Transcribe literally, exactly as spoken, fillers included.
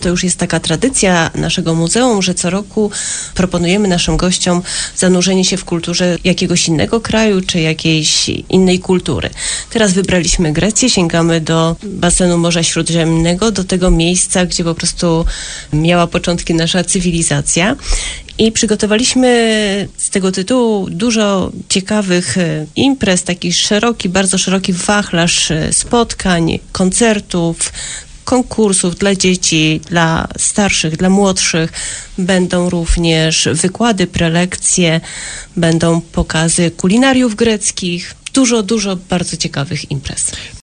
To już jest taka tradycja naszego muzeum, że co roku proponujemy naszym gościom zanurzenie się w kulturze jakiegoś innego kraju, czy jakiejś innej kultury. Teraz wybraliśmy Grecję, sięgamy do basenu Morza Śródziemnego, do tego miejsca, gdzie po prostu miała początki nasza cywilizacja. I przygotowaliśmy z tego tytułu dużo ciekawych imprez, taki szeroki, bardzo szeroki wachlarz spotkań, koncertów, konkursów dla dzieci, dla starszych, dla młodszych. Będą również wykłady, prelekcje, będą pokazy kulinariów greckich. Dużo, dużo bardzo ciekawych imprez.